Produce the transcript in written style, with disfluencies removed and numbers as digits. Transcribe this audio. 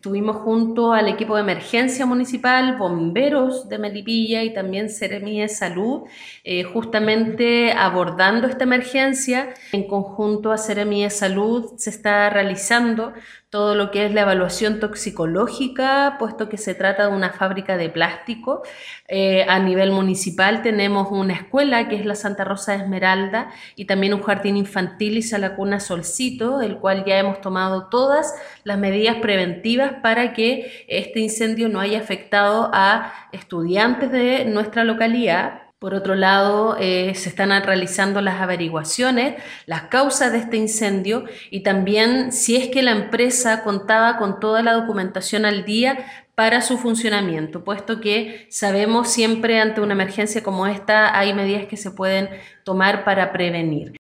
Estuvimos junto al equipo de emergencia municipal, bomberos de Melipilla y también Seremi de Salud, justamente abordando esta emergencia. En conjunto a Seremi de Salud se está realizando todo lo que es la evaluación toxicológica, puesto que se trata de una fábrica de plástico. A nivel municipal tenemos una escuela que es la Santa Rosa de Esmeralda y también un jardín infantil y la cuna Solcito, el cual ya hemos tomado todas las medidas preventivas para que este incendio no haya afectado a estudiantes de nuestra localidad. Por otro lado, se están realizando las averiguaciones, las causas de este incendio y también si es que la empresa contaba con toda la documentación al día para su funcionamiento, puesto que sabemos siempre ante una emergencia como esta hay medidas que se pueden tomar para prevenir.